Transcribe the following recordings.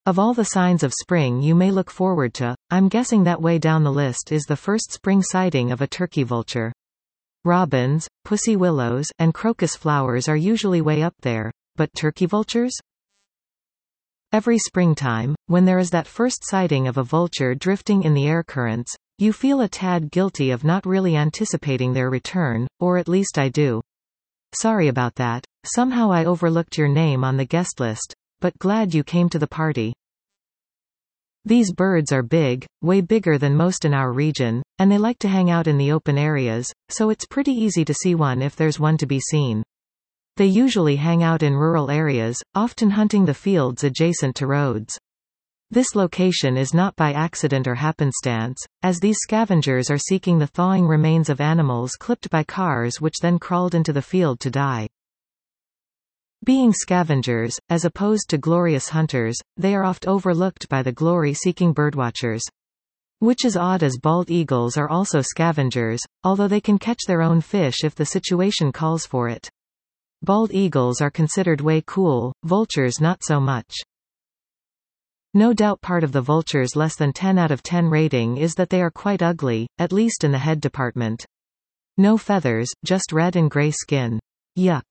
Of all the signs of spring you may look forward to, I'm guessing that way down the list is the first spring sighting of a turkey vulture. Robins, pussy willows, and crocus flowers are usually way up there, but turkey vultures? Every springtime, when there is that first sighting of a vulture drifting in the air currents, you feel a tad guilty of not really anticipating their return, or at least I do. Sorry about that, somehow I overlooked your name on the guest list, but glad you came to the party. These birds are big, way bigger than most in our region, and they like to hang out in the open areas, so it's pretty easy to see one if there's one to be seen. They usually hang out in rural areas, often hunting the fields adjacent to roads. This location is not by accident or happenstance, as these scavengers are seeking the thawing remains of animals clipped by cars which then crawled into the field to die. Being scavengers, as opposed to glorious hunters, they are oft overlooked by the glory-seeking birdwatchers. Which is odd as bald eagles are also scavengers, although they can catch their own fish if the situation calls for it. Bald eagles are considered way cool, vultures not so much. No doubt part of the vulture's less than 10 out of 10 rating is that they are quite ugly, at least in the head department. No feathers, just red and gray skin. Yuck.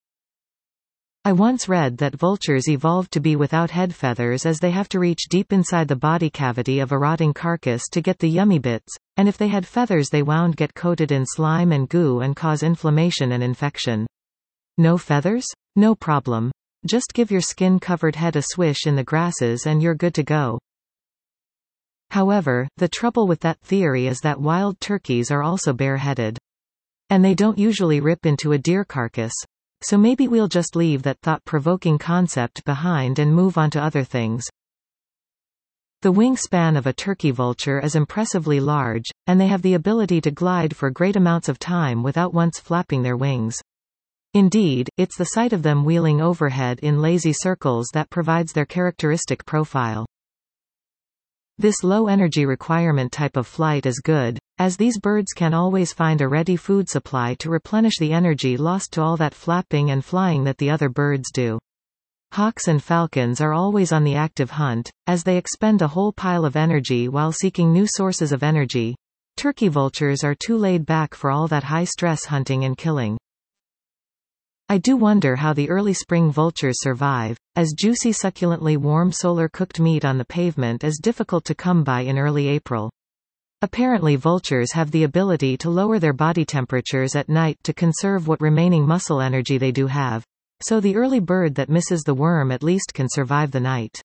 I once read that vultures evolved to be without head feathers as they have to reach deep inside the body cavity of a rotting carcass to get the yummy bits, and if they had feathers they wound get coated in slime and goo and cause inflammation and infection. No feathers? No problem. Just give your skin-covered head a swish in the grasses and you're good to go. However, the trouble with that theory is that wild turkeys are also bare-headed. And they don't usually rip into a deer carcass. So maybe we'll just leave that thought-provoking concept behind and move on to other things. The wingspan of a turkey vulture is impressively large, and they have the ability to glide for great amounts of time without once flapping their wings. Indeed, it's the sight of them wheeling overhead in lazy circles that provides their characteristic profile. This low energy requirement type of flight is good, as these birds can always find a ready food supply to replenish the energy lost to all that flapping and flying that the other birds do. Hawks and falcons are always on the active hunt, as they expend a whole pile of energy while seeking new sources of energy. Turkey vultures are too laid back for all that high-stress hunting and killing. I do wonder how the early spring vultures survive, as juicy succulently warm solar-cooked meat on the pavement is difficult to come by in early April. Apparently vultures have the ability to lower their body temperatures at night to conserve what remaining muscle energy they do have, so the early bird that misses the worm at least can survive the night.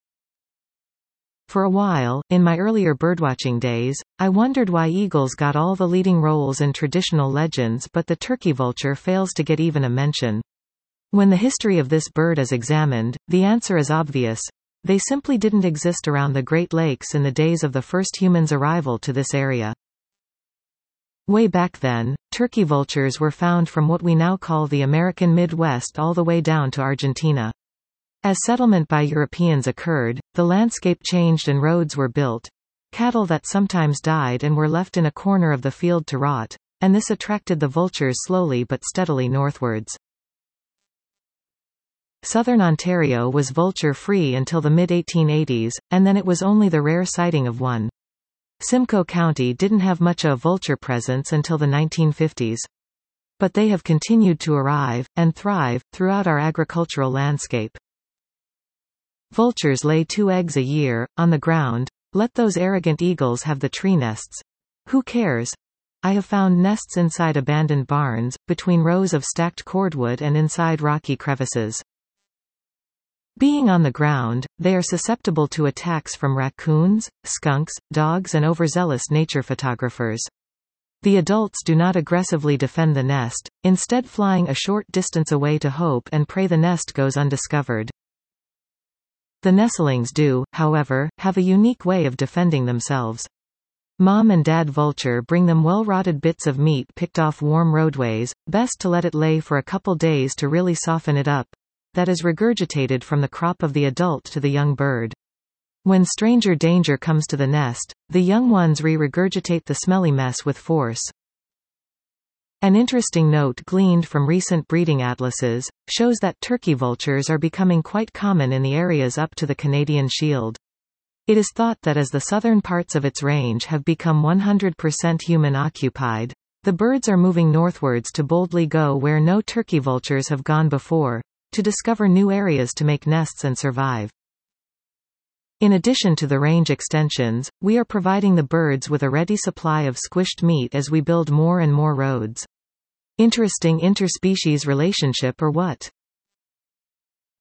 For a while, in my earlier birdwatching days, I wondered why eagles got all the leading roles in traditional legends but the turkey vulture fails to get even a mention. When the history of this bird is examined, the answer is obvious. They simply didn't exist around the Great Lakes in the days of the first humans' arrival to this area. Way back then, turkey vultures were found from what we now call the American Midwest all the way down to Argentina. As settlement by Europeans occurred, the landscape changed and roads were built. Cattle that sometimes died and were left in a corner of the field to rot, and this attracted the vultures slowly but steadily northwards. Southern Ontario was vulture-free until the mid-1880s, and then it was only the rare sighting of one. Simcoe County didn't have much of a vulture presence until the 1950s. But they have continued to arrive, and thrive, throughout our agricultural landscape. Vultures lay 2 eggs a year, on the ground. Let those arrogant eagles have the tree nests. Who cares? I have found nests inside abandoned barns, between rows of stacked cordwood and inside rocky crevices. Being on the ground, they are susceptible to attacks from raccoons, skunks, dogs and overzealous nature photographers. The adults do not aggressively defend the nest, instead flying a short distance away to hope and pray the nest goes undiscovered. The nestlings do, however, have a unique way of defending themselves. Mom and Dad vulture bring them well-rotted bits of meat picked off warm roadways, best to let it lay for a couple days to really soften it up. That is regurgitated from the crop of the adult to the young bird. When stranger danger comes to the nest, the young ones regurgitate the smelly mess with force. An interesting note gleaned from recent breeding atlases shows that turkey vultures are becoming quite common in the areas up to the Canadian Shield. It is thought that as the southern parts of its range have become 100% human-occupied, the birds are moving northwards to boldly go where no turkey vultures have gone before, to discover new areas to make nests and survive. In addition to the range extensions, we are providing the birds with a ready supply of squished meat as we build more and more roads. Interesting interspecies relationship or what?